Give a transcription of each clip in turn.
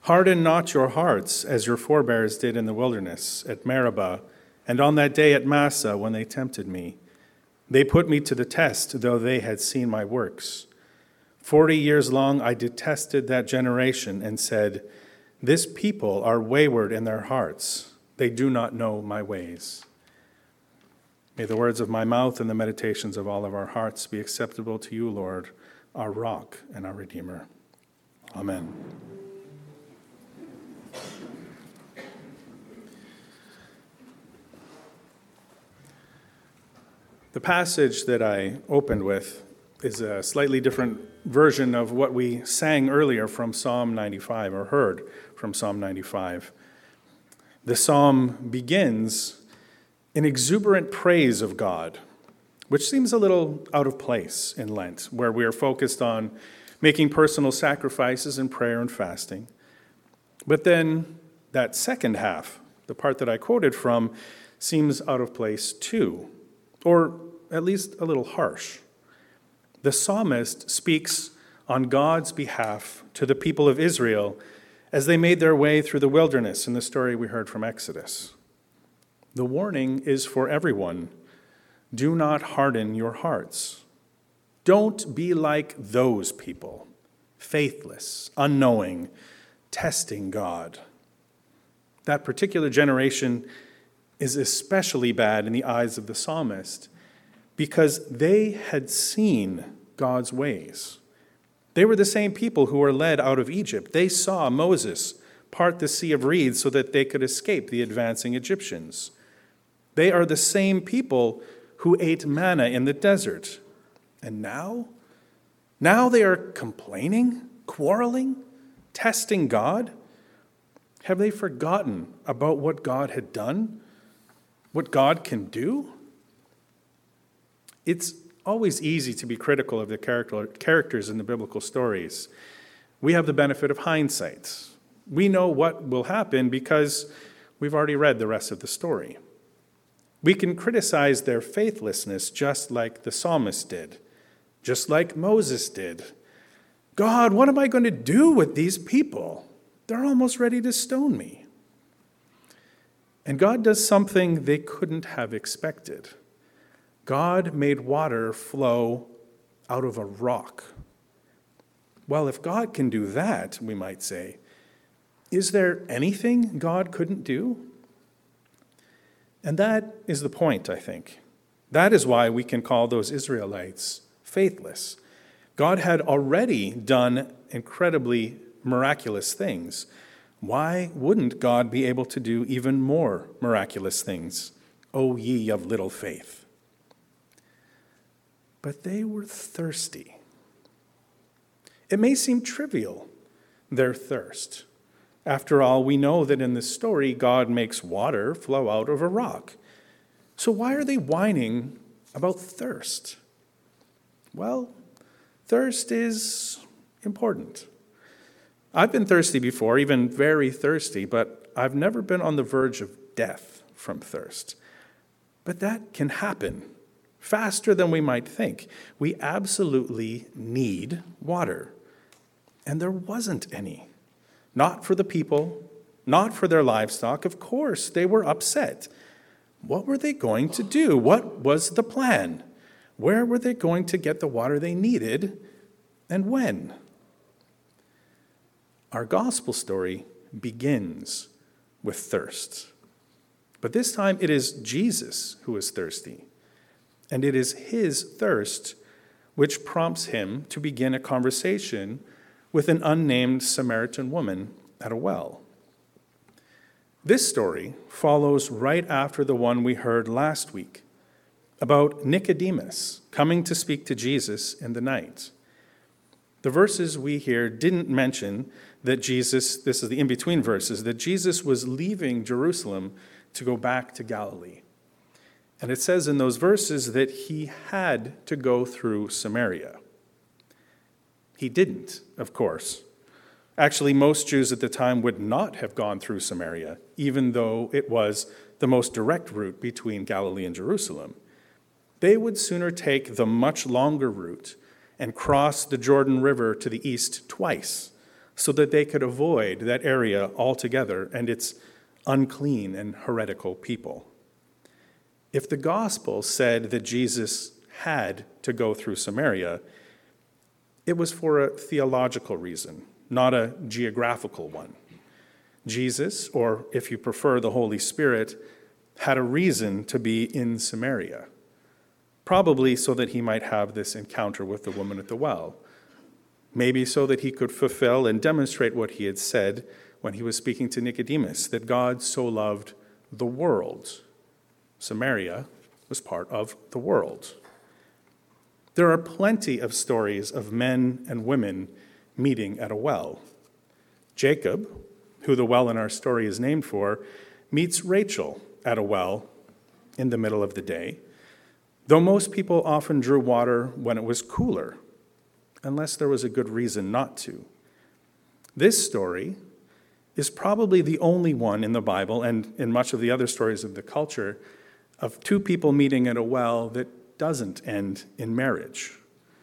Harden not your hearts as your forebears did in the wilderness, at Meribah, and on that day at Massah when they tempted me. They put me to the test, though they had seen my works. 40 years long I detested that generation and said, this people are wayward in their hearts. They do not know my ways. May the words of my mouth and the meditations of all of our hearts be acceptable to you, Lord, our rock and our Redeemer. Amen. The passage that I opened with is a slightly different version of what we sang earlier from Psalm 95, or heard from Psalm 95. The psalm begins in exuberant praise of God, which seems a little out of place in Lent, where we are focused on making personal sacrifices in prayer and fasting. But then that second half, the part that I quoted from, seems out of place too, or at least a little harsh. The psalmist speaks on God's behalf to the people of Israel as they made their way through the wilderness in the story we heard from Exodus. The warning is for everyone. Do not harden your hearts. Don't be like those people, faithless, unknowing, testing God. That particular generation is especially bad in the eyes of the psalmist because they had seen God's ways. They were the same people who were led out of Egypt. They saw Moses part the Sea of Reeds so that they could escape the advancing Egyptians. They are the same people who ate manna in the desert. And now they are complaining, quarreling, testing God. Have they forgotten about what God had done? What God can do? It's always easy to be critical of the characters in the biblical stories. We have the benefit of hindsight. We know what will happen because we've already read the rest of the story. We can criticize their faithlessness just like the psalmist did, just like Moses did. God, what am I going to do with these people? They're almost ready to stone me. And God does something they couldn't have expected. God made water flow out of a rock. Well, if God can do that, we might say, is there anything God couldn't do? And that is the point, I think. That is why we can call those Israelites faithless. God had already done incredibly miraculous things. Why wouldn't God be able to do even more miraculous things? O ye of little faith. But they were thirsty. It may seem trivial, their thirst. After all, we know that in this story, God makes water flow out of a rock. So why are they whining about thirst? Well, thirst is important. I've been thirsty before, even very thirsty, but I've never been on the verge of death from thirst. But that can happen faster than we might think. We absolutely need water. And there wasn't any. Not for the people, not for their livestock. Of course, they were upset. What were they going to do? What was the plan? Where were they going to get the water they needed, and when? Our gospel story begins with thirst. But this time it is Jesus who is thirsty. And it is his thirst which prompts him to begin a conversation with an unnamed Samaritan woman at a well. This story follows right after the one we heard last week about Nicodemus coming to speak to Jesus in the night. The verses we hear didn't mention that Jesus, this is the in-between verses, that Jesus was leaving Jerusalem to go back to Galilee. And it says in those verses that he had to go through Samaria. He didn't, of course. Actually, most Jews at the time would not have gone through Samaria, even though it was the most direct route between Galilee and Jerusalem. They would sooner take the much longer route and cross the Jordan River to the east twice, so that they could avoid that area altogether and its unclean and heretical people. If the gospel said that Jesus had to go through Samaria, it was for a theological reason, not a geographical one. Jesus, or if you prefer, the Holy Spirit, had a reason to be in Samaria, probably so that he might have this encounter with the woman at the well, maybe so that he could fulfill and demonstrate what he had said when he was speaking to Nicodemus, that God so loved the world. Samaria was part of the world. There are plenty of stories of men and women meeting at a well. Jacob, who the well in our story is named for, meets Rachel at a well in the middle of the day, though most people often drew water when it was cooler, unless there was a good reason not to. This story is probably the only one in the Bible, and in much of the other stories of the culture, of two people meeting at a well that doesn't end in marriage.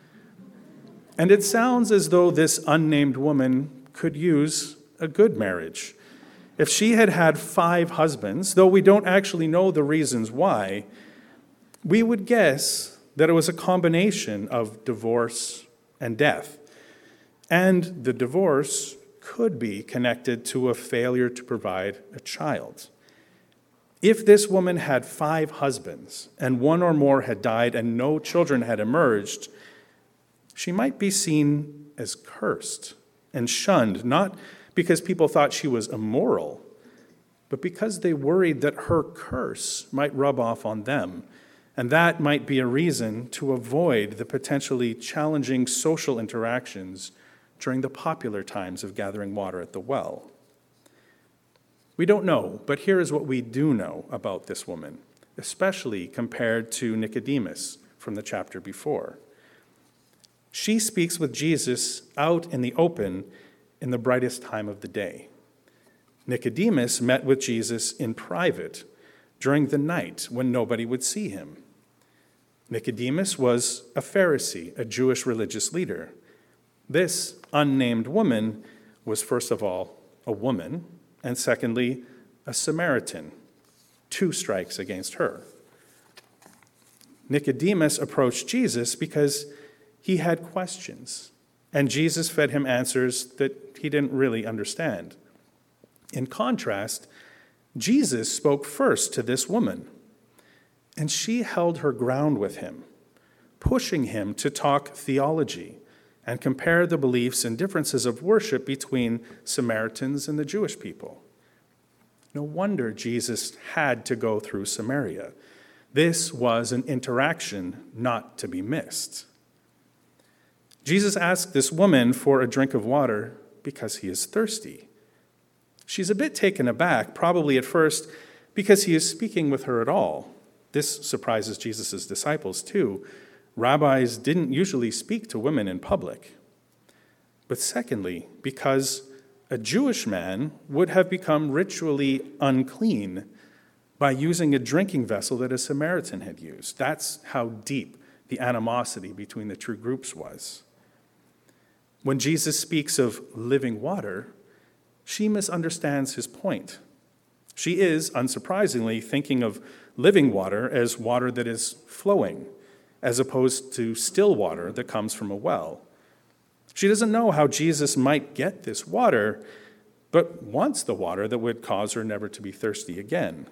And it sounds as though this unnamed woman could use a good marriage. If she had had 5 husbands, though we don't actually know the reasons why, we would guess that it was a combination of divorce and death. And the divorce could be connected to a failure to provide a child. If this woman had 5 husbands and 1 or more had died and no children had emerged, she might be seen as cursed and shunned, not because people thought she was immoral, but because they worried that her curse might rub off on them, and that might be a reason to avoid the potentially challenging social interactions during the popular times of gathering water at the well. We don't know, but here is what we do know about this woman, especially compared to Nicodemus from the chapter before. She speaks with Jesus out in the open in the brightest time of the day. Nicodemus met with Jesus in private during the night when nobody would see him. Nicodemus was a Pharisee, a Jewish religious leader. This unnamed woman was, first of all, a woman, and secondly, a Samaritan. 2 strikes against her. Nicodemus approached Jesus because he had questions, and Jesus fed him answers that he didn't really understand. In contrast, Jesus spoke first to this woman, and she held her ground with him, pushing him to talk theology and compare the beliefs and differences of worship between Samaritans and the Jewish people. No wonder Jesus had to go through Samaria. This was an interaction not to be missed. Jesus asked this woman for a drink of water because he is thirsty. She's a bit taken aback, probably at first, because he is speaking with her at all. This surprises Jesus' disciples too. Rabbis didn't usually speak to women in public. But secondly, because a Jewish man would have become ritually unclean by using a drinking vessel that a Samaritan had used. That's how deep the animosity between the two groups was. When Jesus speaks of living water, she misunderstands his point. She is, unsurprisingly, thinking of living water as water that is flowing, as opposed to still water that comes from a well. She doesn't know how Jesus might get this water, but wants the water that would cause her never to be thirsty again.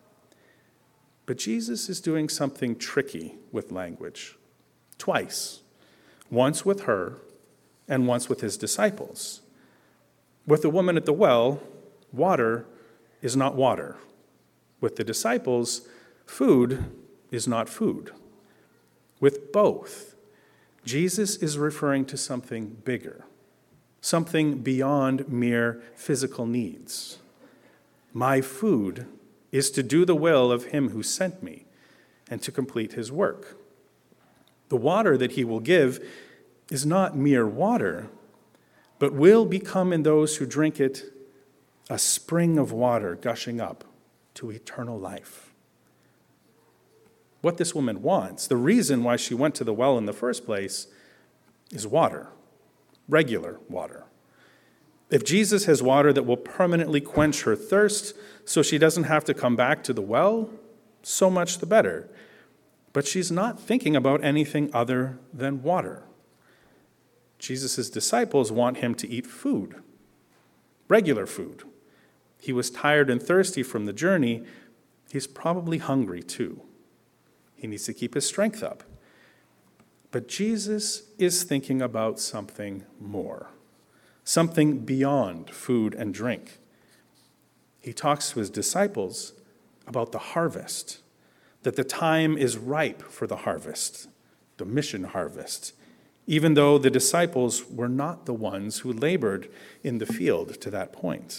But Jesus is doing something tricky with language. Twice. Once with her, and once with his disciples. With the woman at the well, water is not water. With the disciples, food is not food. With both, Jesus is referring to something bigger, something beyond mere physical needs. My food is to do the will of him who sent me and to complete his work. The water that he will give is not mere water, but will become in those who drink it a spring of water gushing up to eternal life. What this woman wants, the reason why she went to the well in the first place, is water, regular water. If Jesus has water that will permanently quench her thirst so she doesn't have to come back to the well, so much the better. But she's not thinking about anything other than water. Jesus' disciples want him to eat food, regular food. He was tired and thirsty from the journey. He's probably hungry too. He needs to keep his strength up. But Jesus is thinking about something more, something beyond food and drink. He talks to his disciples about the harvest, that the time is ripe for the harvest, the mission harvest, even though the disciples were not the ones who labored in the field to that point.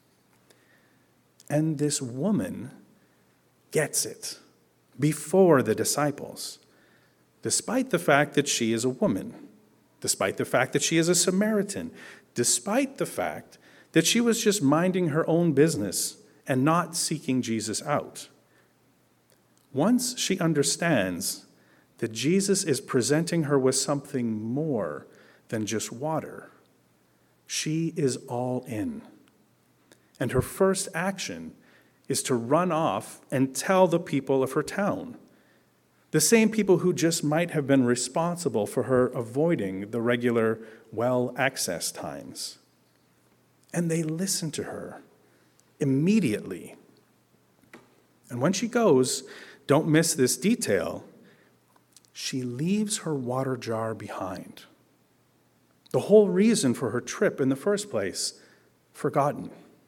And this woman gets it before the disciples, despite the fact that she is a woman, despite the fact that she is a Samaritan, despite the fact that she was just minding her own business and not seeking Jesus out. Once she understands that Jesus is presenting her with something more than just water, she is all in. And her first action is to run off and tell the people of her town, the same people who just might have been responsible for her avoiding the regular well access times. And they listen to her immediately. And when she goes, don't miss this detail, she leaves her water jar behind. The whole reason for her trip in the first place, forgotten.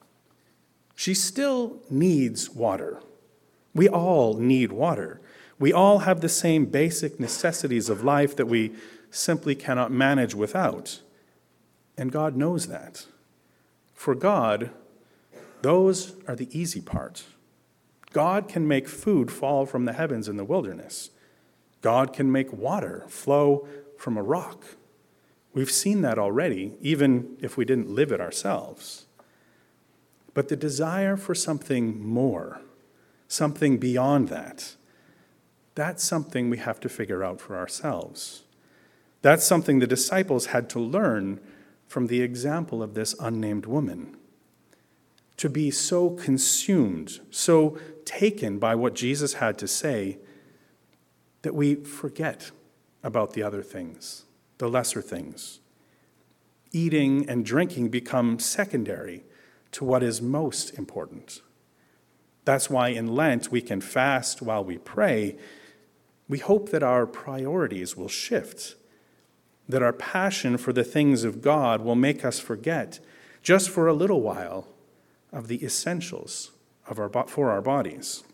She still needs water. We all need water. We all have the same basic necessities of life that we simply cannot manage without. And God knows that. For God, those are the easy part. God can make food fall from the heavens in the wilderness. God can make water flow from a rock. We've seen that already, even if we didn't live it ourselves. But the desire for something more, something beyond that, that's something we have to figure out for ourselves. That's something the disciples had to learn from the example of this unnamed woman. To be so consumed, so taken by what Jesus had to say, that we forget about the other things, the lesser things. Eating and drinking become secondary to what is most important. That's why in Lent we can fast while we pray. We hope that our priorities will shift, that our passion for the things of God will make us forget, just for a little while, of the essentials for our bodies.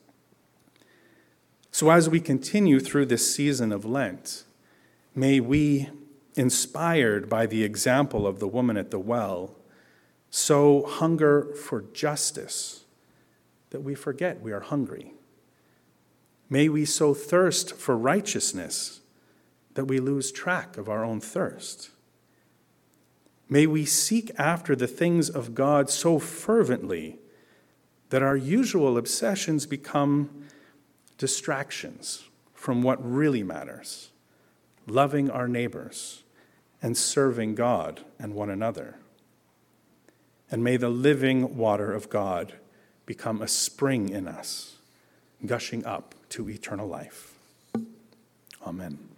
So as we continue through this season of Lent, may we, inspired by the example of the woman at the well, so hunger for justice that we forget we are hungry. May we so thirst for righteousness that we lose track of our own thirst. May we seek after the things of God so fervently that our usual obsessions become distractions from what really matters, loving our neighbors and serving God and one another. And may the living water of God become a spring in us, gushing up to eternal life. Amen.